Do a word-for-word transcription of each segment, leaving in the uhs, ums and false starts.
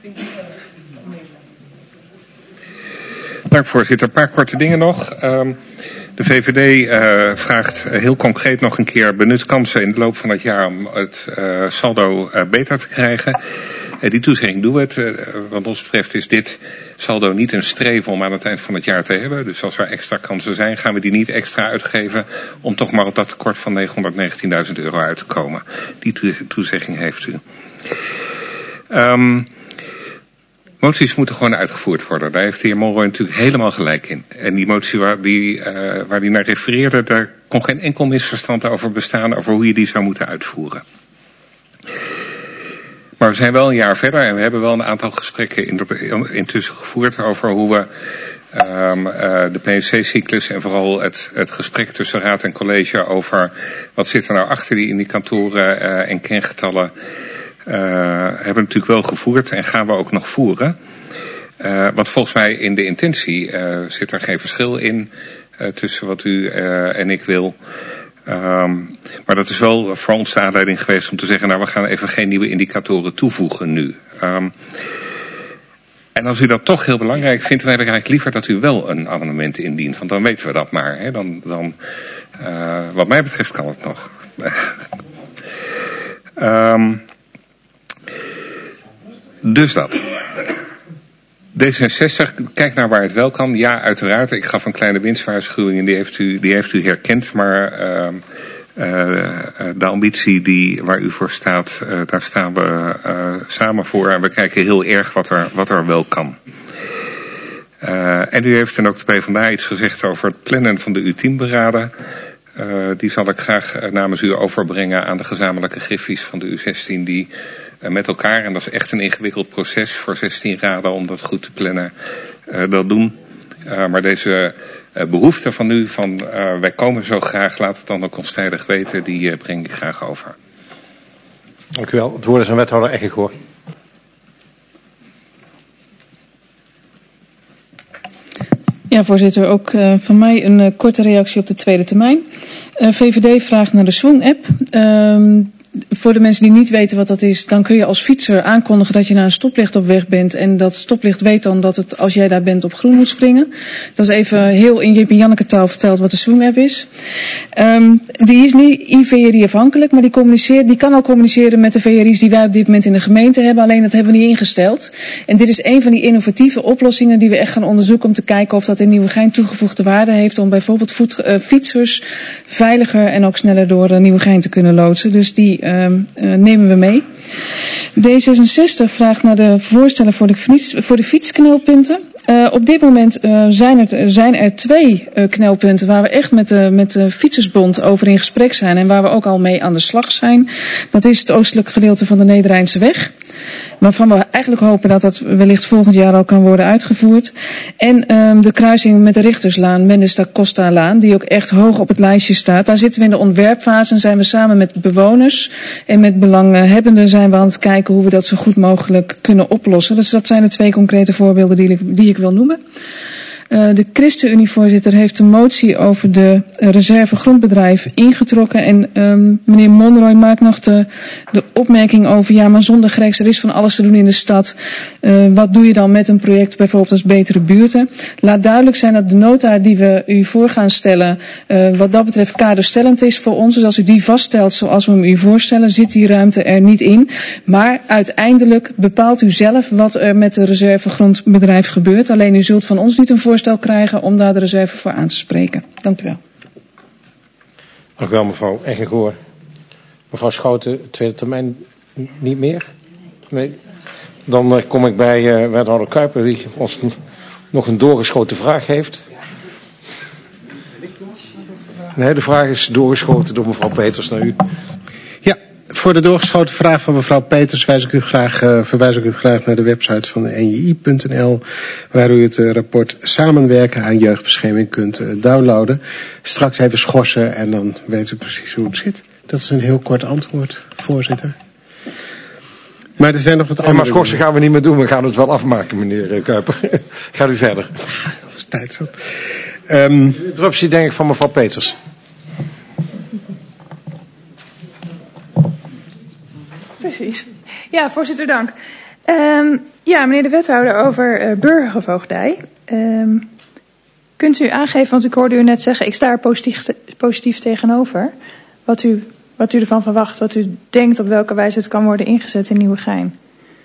Dank voorzitter. Een paar korte dingen nog. Um, de V V D uh, vraagt heel concreet nog een keer benut kansen in de loop van het jaar om het uh, saldo uh, beter te krijgen. Uh, die toezegging doen we het. Uh, wat ons betreft is dit saldo niet een streven om aan het eind van het jaar te hebben. Dus als er extra kansen zijn, gaan we die niet extra uitgeven om toch maar op dat tekort van negenhonderdnegentienduizend euro uit te komen. Die toe- toezegging heeft u. Um, Moties moeten gewoon uitgevoerd worden. Daar heeft de heer Molroy natuurlijk helemaal gelijk in. En die motie waar die, uh, waar die naar refereerde, daar kon geen enkel misverstand over bestaan over hoe je die zou moeten uitvoeren. Maar we zijn wel een jaar verder en we hebben wel een aantal gesprekken in de, intussen gevoerd over hoe we um, uh, de P N C-cyclus en vooral het, het gesprek tussen raad en college over wat zit er nou achter die indicatoren uh, en kengetallen. Uh, hebben we natuurlijk wel gevoerd en gaan we ook nog voeren. Uh, want volgens mij in de intentie uh, zit er geen verschil in uh, tussen wat u uh, en ik wil. Um, maar dat is wel voor ons de aanleiding geweest om te zeggen, nou we gaan even geen nieuwe indicatoren toevoegen nu. Um, en als u dat toch heel belangrijk vindt, dan heb ik eigenlijk liever dat u wel een amendement indient. Want dan weten we dat maar. Hè. Dan, dan, uh, wat mij betreft kan het nog. um, Dus dat. D zesenzestig, kijk naar waar het wel kan. Ja, uiteraard. Ik gaf een kleine winstwaarschuwing en die heeft u, die heeft u herkend. Maar uh, uh, de ambitie die, waar u voor staat, uh, daar staan we uh, samen voor. En we kijken heel erg wat er, wat er wel kan. Uh, en u heeft dan ook de PvdA iets gezegd over het plannen van de U tien-beraden. Uh, die zal ik graag uh, namens u overbrengen aan de gezamenlijke griffies van de U zestien die uh, met elkaar, en dat is echt een ingewikkeld proces voor zestien raden om dat goed te plannen, uh, dat doen. Uh, maar deze uh, behoefte van u, van uh, wij komen zo graag, laat het dan ook ons tijdig weten, die uh, breng ik graag over. Dank u wel. Het woord is aan wethouder Eggegoor. Ja, voorzitter. Ook uh, van mij een uh, korte reactie op de tweede termijn. Uh, V V D vraagt naar de Swung-app. Um, Voor de mensen die niet weten wat dat is, dan kun je als fietser aankondigen dat je naar een stoplicht op weg bent. En dat stoplicht weet dan dat het, als jij daar bent, op groen moet springen. Dat is even heel in Jip en Janneke taal verteld wat de Swung-app is. Um, die is niet I V R I afhankelijk, maar die, communiceert, die kan al communiceren met de V R I's die wij op dit moment in de gemeente hebben. Alleen dat hebben we niet ingesteld. En dit is een van die innovatieve oplossingen die we echt gaan onderzoeken om te kijken of dat in Nieuwegein toegevoegde waarde heeft om bijvoorbeeld voet, uh, fietsers veiliger en ook sneller door uh, Nieuwegein te kunnen loodsen. Dus die Uh, uh, nemen we mee. D zesenzestig vraagt naar de voorstellen voor de, fiets, voor de fietsknelpunten. Uh, op dit moment uh, zijn, er, zijn er twee uh, knelpunten waar we echt met de, met de Fietsersbond over in gesprek zijn en waar we ook al mee aan de slag zijn. Dat is het oostelijke gedeelte van de Nederrijnse weg, waarvan we eigenlijk hopen dat dat wellicht volgend jaar al kan worden uitgevoerd. En um, de kruising met de Richterslaan, Mendes da Costa Laan, die ook echt hoog op het lijstje staat. Daar zitten we in de ontwerpfase en zijn we samen met bewoners en met belanghebbenden zijn we aan het kijken hoe we dat zo goed mogelijk kunnen oplossen. Dus dat zijn de twee concrete voorbeelden die ik, die ik wil noemen. Uh, de ChristenUnie, voorzitter, heeft een motie over de uh, reserve grondbedrijf ingetrokken. En um, meneer Monroy maakt nog de, de opmerking over, ja, maar zonder Greeks, er is van alles te doen in de stad. Uh, wat doe je dan met een project bijvoorbeeld als Betere Buurten? Laat duidelijk zijn dat de nota die we u voor gaan stellen, uh, wat dat betreft kaderstellend is voor ons. Dus als u die vaststelt zoals we hem u voorstellen, zit die ruimte er niet in. Maar uiteindelijk bepaalt u zelf wat er met de reserve grondbedrijf gebeurt. Alleen u zult van ons niet een voorstel krijgen om daar de reserve voor aan te spreken. Dank u wel. Dank u wel, mevrouw Eggegoor. Mevrouw Schouten, tweede termijn niet meer? Nee. Dan uh, kom ik bij uh, wethouder Kuiper, die ons n- nog een doorgeschoten vraag heeft. Nee, de vraag is doorgeschoten door mevrouw Peters naar u. Ja, voor de doorgeschoten vraag van mevrouw Peters wijs ik u graag, uh, verwijs ik u graag naar de website van de N J I punt N L, waar u het uh, rapport Samenwerken aan jeugdbescherming kunt uh, downloaden. Straks even schorsen en dan weet u precies hoe het zit. Dat is een heel kort antwoord, voorzitter. Maar er zijn nog wat andere... Ja, maar schorsen gaan we niet meer doen, we gaan het wel afmaken, meneer Kuiper. Gaat u verder. Dat is tijd zat. Um, de interruptie denk ik van mevrouw Peters. Precies. Ja, voorzitter, dank. Um, ja, meneer de wethouder, over uh, burgervoogdij. Um, kunt u aangeven, want ik hoorde u net zeggen, ik sta er positief, te, positief tegenover. Wat u, wat u ervan verwacht, wat u denkt op welke wijze het kan worden ingezet in Nieuwegein.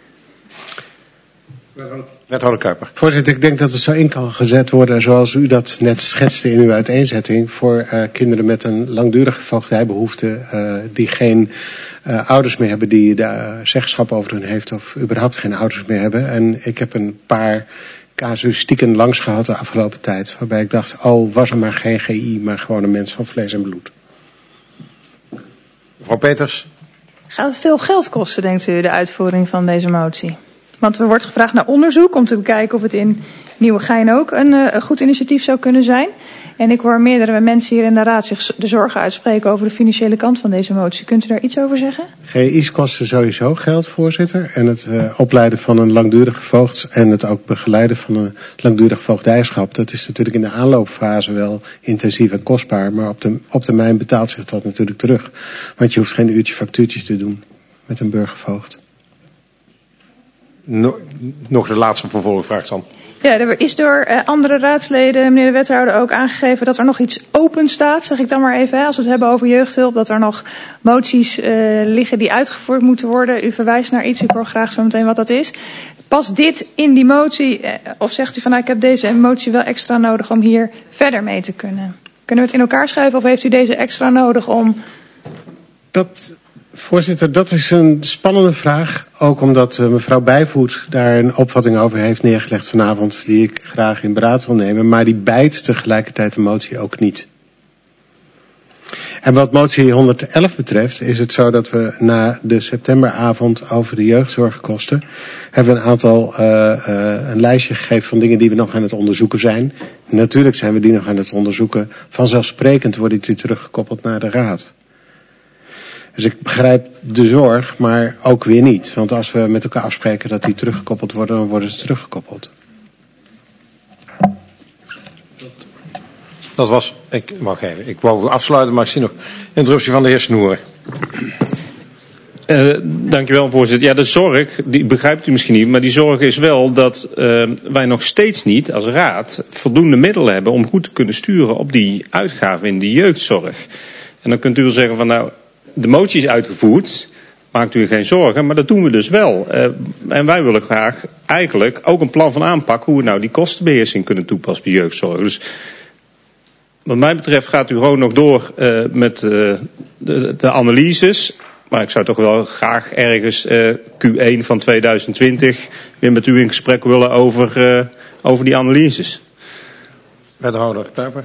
Wethouder Kuiper. Voorzitter, ik denk dat het zo in kan gezet worden zoals u dat net schetste in uw uiteenzetting voor uh, kinderen met een langdurige voogdijbehoefte uh, die geen uh, ouders meer hebben die de uh, zeggenschap over hun heeft of überhaupt geen ouders meer hebben. En ik heb een paar casuïstieken langs gehad de afgelopen tijd waarbij ik dacht, oh, was er maar geen G I, maar gewoon een mens van vlees en bloed. Mevrouw Peters. Gaat het veel geld kosten, denkt u, de uitvoering van deze motie? Want er wordt gevraagd naar onderzoek om te bekijken of het in Nieuwegein ook een, uh, een goed initiatief zou kunnen zijn. En ik hoor meerdere mensen hier in de raad zich de zorgen uitspreken over de financiële kant van deze motie. Kunt u daar iets over zeggen? G I's kosten sowieso geld, voorzitter. En het uh, opleiden van een langdurige voogd en het ook begeleiden van een langdurig voogdijschap, dat is natuurlijk in de aanloopfase wel intensief en kostbaar. Maar op, de, op termijn betaalt zich dat natuurlijk terug. Want je hoeft geen uurtje factuurtjes te doen met een burgervoogd. No, nog de laatste vervolgvraag dan. Ja, er is door uh, andere raadsleden, meneer de wethouder, ook aangegeven dat er nog iets open staat, zeg ik dan maar even, hè, als we het hebben over jeugdhulp, dat er nog moties uh, liggen die uitgevoerd moeten worden. U verwijst naar iets, ik hoor graag zo meteen wat dat is. Past dit in die motie, uh, of zegt u van nou, ik heb deze motie wel extra nodig om hier verder mee te kunnen? Kunnen we het in elkaar schuiven of heeft u deze extra nodig om... Dat... Voorzitter, dat is een spannende vraag. Ook omdat uh, mevrouw Bijvoet daar een opvatting over heeft neergelegd vanavond die ik graag in beraad wil nemen. Maar die bijt tegelijkertijd de motie ook niet. En wat motie honderdelf betreft is het zo dat we na de septemberavond over de jeugdzorgkosten hebben we een aantal uh, uh, een lijstje gegeven van dingen die we nog aan het onderzoeken zijn. Natuurlijk zijn we die nog aan het onderzoeken. Vanzelfsprekend wordt die teruggekoppeld naar de raad. Dus ik begrijp de zorg, maar ook weer niet. Want als we met elkaar afspreken dat die teruggekoppeld worden, dan worden ze teruggekoppeld. Dat was, ik mag even, ik wou afsluiten, maar ik zie nog interruptie van de heer Snoer. Uh, dankjewel, voorzitter. Ja, de zorg, die begrijpt u misschien niet, maar die zorg is wel dat uh, wij nog steeds niet als raad voldoende middelen hebben om goed te kunnen sturen op die uitgaven in die jeugdzorg. En dan kunt u wel zeggen van nou, de motie is uitgevoerd, maakt u geen zorgen, maar dat doen we dus wel. Uh, en wij willen graag eigenlijk ook een plan van aanpak hoe we nou die kostenbeheersing kunnen toepassen bij jeugdzorg. Dus wat mij betreft gaat u gewoon nog door uh, met uh, de, de analyses. Maar ik zou toch wel graag ergens uh, Q één van tweeduizend twintig weer met u in gesprek willen over, uh, over die analyses. Wethouder Kuiper.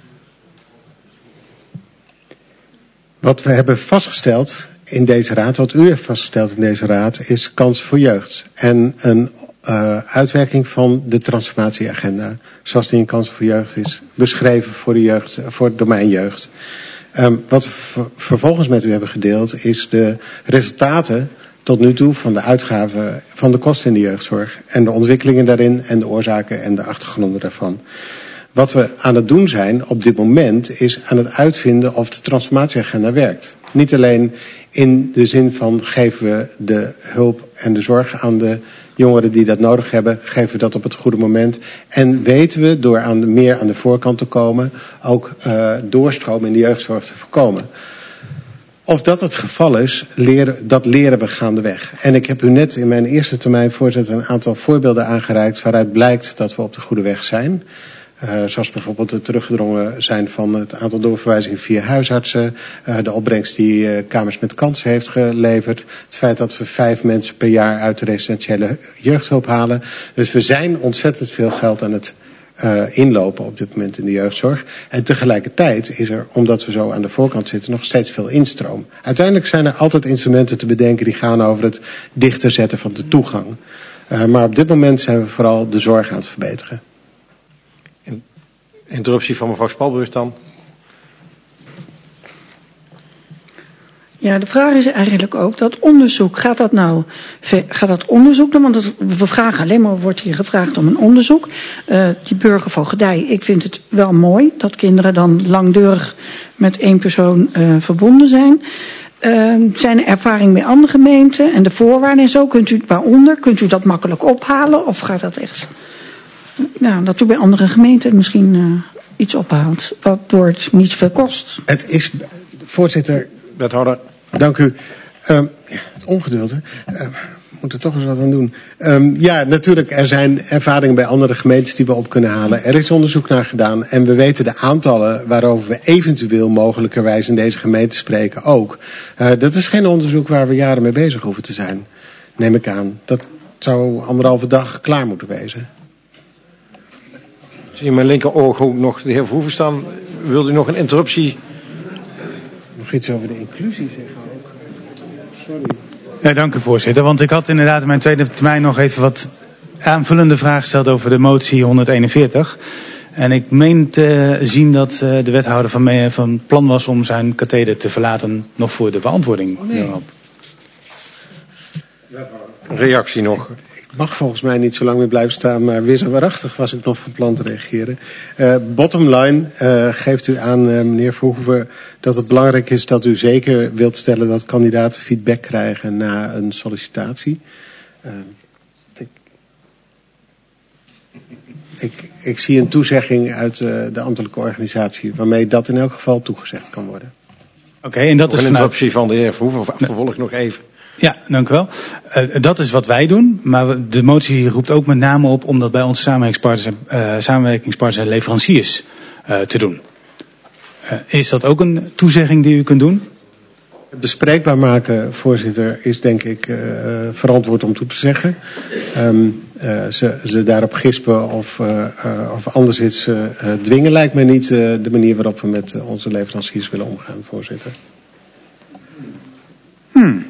Wat we hebben vastgesteld in deze raad, wat u heeft vastgesteld in deze raad, is kansen voor jeugd. En een uh, uitwerking van de transformatieagenda, zoals die in kansen voor jeugd is, beschreven voor de jeugd, voor het domein jeugd. Um, wat we v- vervolgens met u hebben gedeeld, is de resultaten tot nu toe van de uitgaven van de kosten in de jeugdzorg en de ontwikkelingen daarin en de oorzaken en de achtergronden daarvan. Wat we aan het doen zijn op dit moment is aan het uitvinden of de transformatieagenda werkt. Niet alleen in de zin van geven we de hulp en de zorg aan de jongeren die dat nodig hebben, geven we dat op het goede moment. En weten we door aan de, meer aan de voorkant te komen ook uh, doorstromen in de jeugdzorg te voorkomen. Of dat het geval is, leren, dat leren we gaandeweg. En ik heb u net in mijn eerste termijn voorzitter een aantal voorbeelden aangereikt waaruit blijkt dat we op de goede weg zijn. Uh, zoals bijvoorbeeld het teruggedrongen zijn van het aantal doorverwijzingen via huisartsen. Uh, de opbrengst die uh, Kamers met Kansen heeft geleverd. Het feit dat we vijf mensen per jaar uit de residentiële jeugdhulp halen. Dus we zijn ontzettend veel geld aan het uh, inlopen op dit moment in de jeugdzorg. En tegelijkertijd is er, omdat we zo aan de voorkant zitten, nog steeds veel instroom. Uiteindelijk zijn er altijd instrumenten te bedenken die gaan over het dichter zetten van de toegang. Uh, maar op dit moment zijn we vooral de zorg aan het verbeteren. Interruptie van mevrouw Spalburg dan. Ja, de vraag is eigenlijk ook, dat onderzoek, gaat dat nou, gaat dat onderzoek doen? Want het, we vragen alleen maar, wordt hier gevraagd om een onderzoek. Uh, die burgervoogdij, ik vind het wel mooi dat kinderen dan langdurig met één persoon uh, verbonden zijn. Uh, zijn er ervaringen bij andere gemeenten en de voorwaarden en zo? Kunt u waaronder? Kunt u dat makkelijk ophalen? Of gaat dat echt... Nou, dat u bij andere gemeenten misschien uh, iets ophaalt, waardoor het niet zoveel kost. Het is, voorzitter, wethouder, dank u. Um, ja, het ongeduld, hè. Uh, we moeten er toch eens wat aan doen. Um, ja, natuurlijk, er zijn ervaringen bij andere gemeentes die we op kunnen halen. Er is onderzoek naar gedaan en we weten de aantallen waarover we eventueel mogelijkerwijs in deze gemeente spreken ook. Uh, dat is geen onderzoek waar we jaren mee bezig hoeven te zijn, neem ik aan. Dat zou anderhalve dag klaar moeten wezen. Ik zie in mijn linkeroog ook nog de heer Verhoeven staan. Wilt u nog een interruptie? Nog iets over de inclusie zeggen ook. Sorry. Ja, dank u voorzitter. Want ik had inderdaad in mijn tweede termijn nog even wat aanvullende vragen gesteld over de motie honderdeenenveertig. En ik meen te zien dat uh, de wethouder van, me, van plan was om zijn katheder te verlaten nog voor de beantwoording. Oh, nee. Reactie nog. Ik mag volgens mij niet zo lang meer blijven staan, maar wisselwaarachtig was ik nog van plan te reageren. Uh, bottom line, uh, geeft u aan, uh, meneer Verhoeven, dat het belangrijk is dat u zeker wilt stellen dat kandidaten feedback krijgen na een sollicitatie. Uh, ik, ik, ik zie een toezegging uit uh, de ambtelijke organisatie waarmee dat in elk geval toegezegd kan worden. Oké, okay, en dat is een vanuit... interruptie van de heer Verhoeven. Vervolg nog even. Ja, dank u wel. Uh, dat is wat wij doen, maar de motie roept ook met name op om dat bij onze samenwerkingspartners, uh, samenwerkingspartners en leveranciers uh, te doen. Uh, is dat ook een toezegging die u kunt doen? Het bespreekbaar maken, voorzitter, is denk ik uh, verantwoord om toe te zeggen. Um, uh, ze, ze daarop gispen of, uh, uh, of anders iets uh, dwingen lijkt mij niet uh, de manier waarop we met uh, onze leveranciers willen omgaan, voorzitter. Hmm.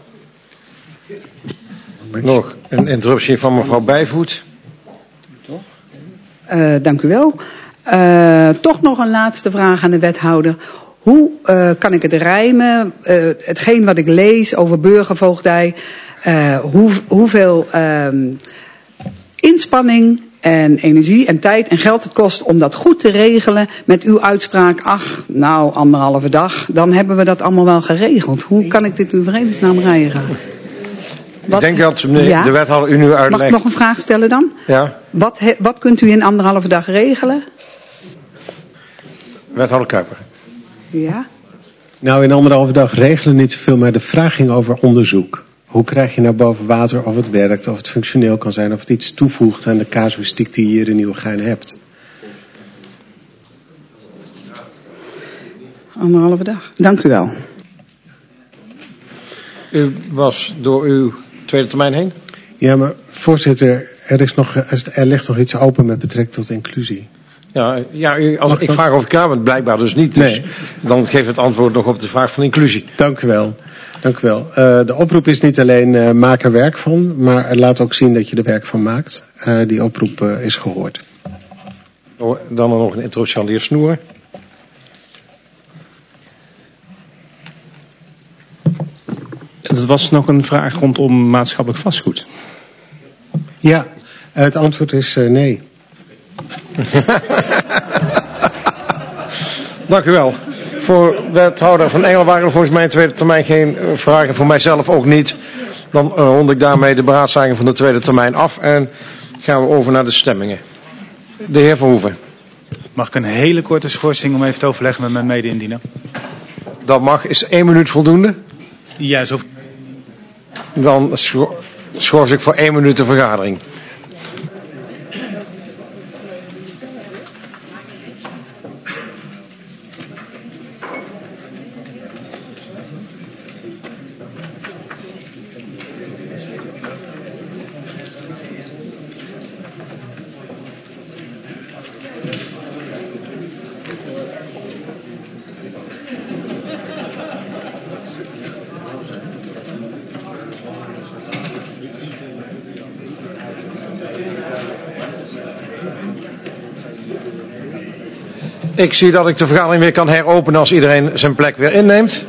Nog een interruptie van mevrouw Bijvoet. Uh, dank u wel. Uh, toch nog een laatste vraag aan de wethouder. Hoe uh, kan ik het rijmen, uh, hetgeen wat ik lees over burgervoogdij, uh, hoe, hoeveel uh, inspanning en energie en tijd en geld het kost om dat goed te regelen met uw uitspraak, ach, nou, anderhalve dag, dan hebben we dat allemaal wel geregeld. Hoe kan ik dit in vredesnaam rijden? Wat, ik denk dat meneer, ja? de wethouder u nu uitlegt. Mag ik nog een vraag stellen dan? Ja. Wat, he, wat kunt u in anderhalve dag regelen? Wethouder Kuiper. Ja. Nou, in anderhalve dag regelen niet zoveel, maar de vraag ging over onderzoek. Hoe krijg je nou boven water of het werkt, of het functioneel kan zijn, of het iets toevoegt aan de casuïstiek die je hier in Nieuwegein hebt? Anderhalve dag. Dank u wel. U was door uw tweede termijn heen? Ja, maar voorzitter, er, is nog, er ligt nog iets open met betrekking tot inclusie. Ja, ja u, als, ik vraag of ik ja, maar blijkbaar dus niet. Dus nee. Dan geeft het antwoord nog op de vraag van inclusie. Dank u wel. Dank u wel. Uh, de oproep is niet alleen uh, maak er werk van, maar laat ook zien dat je er werk van maakt. Uh, die oproep uh, is gehoord. Dan nog een introductie aan de heer Snoer. Dat was nog een vraag rondom maatschappelijk vastgoed. Ja, het antwoord is uh, nee. Dank u wel. Voor wethouder Van Engel waren er volgens mij in de tweede termijn geen vragen. Voor mijzelf ook niet. Dan uh, rond ik daarmee de beraadslaging van de tweede termijn af. En gaan we over naar de stemmingen. De heer Verhoeven. Mag ik een hele korte schorsing om even te overleggen met mijn mede-indiener? Dat mag. Is één minuut voldoende? Ja, zo. Dan schors ik voor één minuut de vergadering. Ik zie dat ik de vergadering weer kan heropenen als iedereen zijn plek weer inneemt.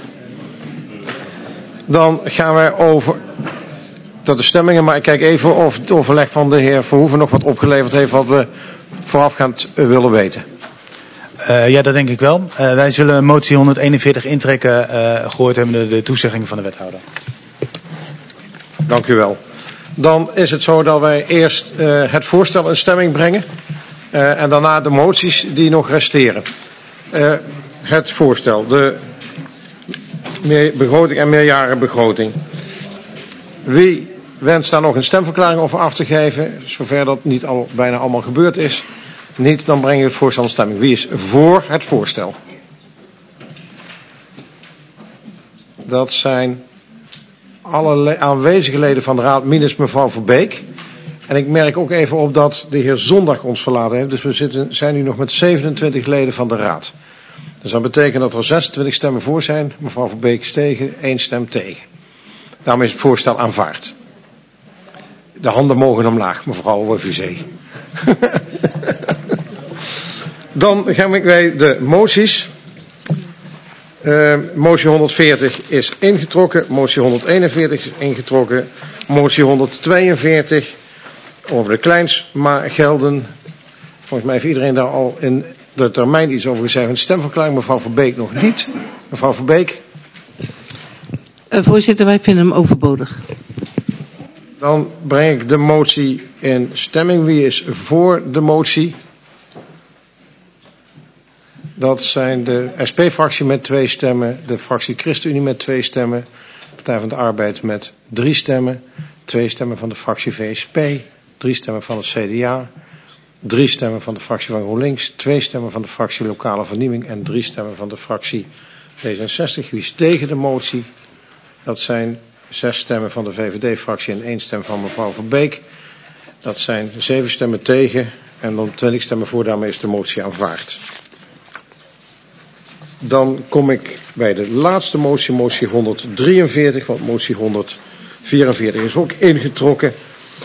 Dan gaan wij over tot de stemmingen. Maar ik kijk even of het overleg van de heer Verhoeven nog wat opgeleverd heeft wat we voorafgaand willen weten. Uh, ja, dat denk ik wel. Uh, wij zullen motie honderdeenenveertig intrekken, uh, gehoord hebben de, de toezegging van de wethouder. Dank u wel. Dan is het zo dat wij eerst uh, het voorstel in stemming brengen. Uh, en daarna de moties die nog resteren. Uh, het voorstel, de meer begroting en meerjarenbegroting. Wie wenst daar nog een stemverklaring over af te geven? Zover dat niet al bijna allemaal gebeurd is. Niet, dan breng je het voorstel in stemming. Wie is voor het voorstel? Dat zijn alle le- aanwezige leden van de raad, minus mevrouw Verbeek. En ik merk ook even op dat de heer Zondag ons verlaten heeft. Dus we zitten, zijn nu nog met zevenentwintig leden van de raad. Dus dat betekent dat er zesentwintig stemmen voor zijn. Mevrouw Verbeek is tegen, één stem tegen. Daarom is het voorstel aanvaard. De handen mogen omlaag, mevrouw Fusé. Dan gaan wij de moties. Uh, motie honderdveertig is ingetrokken. Motie honderdeenenveertig is ingetrokken. Motie honderdtweeënveertig over de kleinsgelden. Volgens mij heeft iedereen daar al in de termijn iets over gezegd. Een stemverklaring, mevrouw Verbeek nog niet. Mevrouw Verbeek. Uh, voorzitter, wij vinden hem overbodig. Dan breng ik de motie in stemming. Wie is voor de motie? Dat zijn de S P-fractie met twee stemmen, de fractie ChristenUnie met twee stemmen, de Partij van de Arbeid met drie stemmen, twee stemmen van de fractie V S P, drie stemmen van het C D A, drie stemmen van de fractie van GroenLinks, twee stemmen van de fractie Lokale Vernieuwing en drie stemmen van de fractie D zesenzestig. Wie is tegen de motie? Dat zijn zes stemmen van de V V D-fractie en één stem van mevrouw Verbeek. Dat zijn zeven stemmen tegen en dan twintig stemmen voor. Daarmee is de motie aanvaard. Dan kom ik bij de laatste motie, motie honderddrieënveertig, want motie honderdvierenveertig is ook ingetrokken.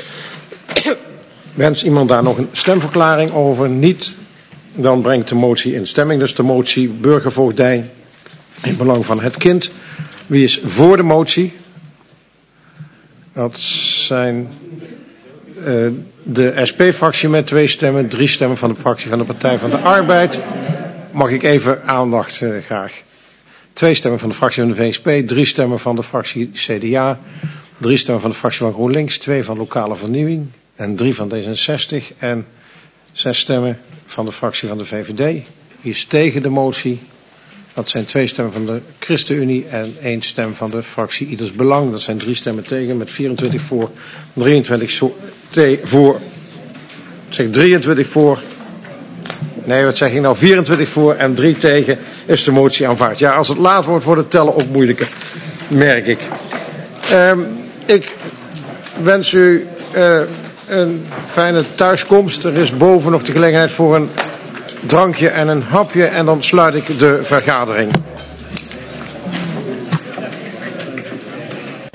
Wens iemand daar nog een stemverklaring over? Niet. Dan brengt de motie in stemming. Dus de motie burgervoogdij in belang van het kind. Wie is voor de motie? Dat zijn uh, de S P-fractie met twee stemmen, drie stemmen van de fractie van de Partij van de Arbeid. Mag ik even aandacht uh, graag. Twee stemmen van de fractie van de V S P, drie stemmen van de fractie C D A, drie stemmen van de fractie van GroenLinks, twee van Lokale Vernieuwing en drie van D zesenzestig en zes stemmen van de fractie van de V V D. Wie is tegen de motie? Dat zijn twee stemmen van de ChristenUnie en één stem van de fractie Ieders Belang. Dat zijn drie stemmen tegen met vierentwintig voor, drieëntwintig so- te- voor, ik zeg drieëntwintig voor. Nee, wat zeg ik nou? vierentwintig voor en drie tegen is de motie aanvaard. Ja, als het laat wordt, wordt het tellen ook moeilijker, merk ik. Um, ik wens u uh, een fijne thuiskomst. Er is boven nog de gelegenheid voor een drankje en een hapje en dan sluit ik de vergadering.